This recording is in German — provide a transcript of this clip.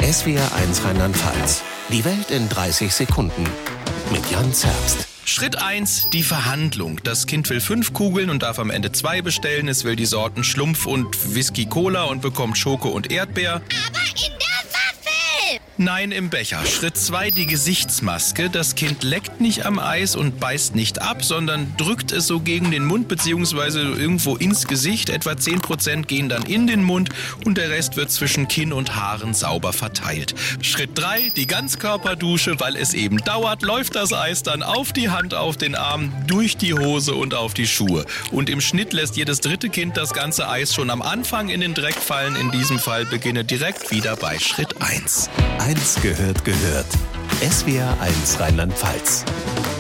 SWR1 Rheinland-Pfalz. Die Welt in 30 Sekunden. Mit Jan Zerbst. Schritt 1, die Verhandlung. Das Kind will 5 Kugeln und darf am Ende 2 bestellen. Es will die Sorten Schlumpf und Whisky Cola und bekommt Schoko und Erdbeer. Aber in der Waffel! Nein, im Becher. Schritt 2, die Gesichtsmaske. Das Kind leckt nicht am Eis und beißt nicht ab, sondern drückt es so gegen den Mund bzw. irgendwo ins Gesicht. Etwa 10% gehen dann in den Mund und der Rest wird zwischen Kinn und Haaren sauber verteilt. Schritt 3, die Ganzkörperdusche. Weil es eben dauert, läuft das Eis dann auf die Hand, auf den Arm, durch die Hose und auf die Schuhe. Und im Schnitt lässt jedes dritte Kind das ganze Eis schon am Anfang in den Dreck fallen. In diesem Fall beginne direkt wieder bei Schritt 1. Eins gehört. SWR1 Rheinland-Pfalz.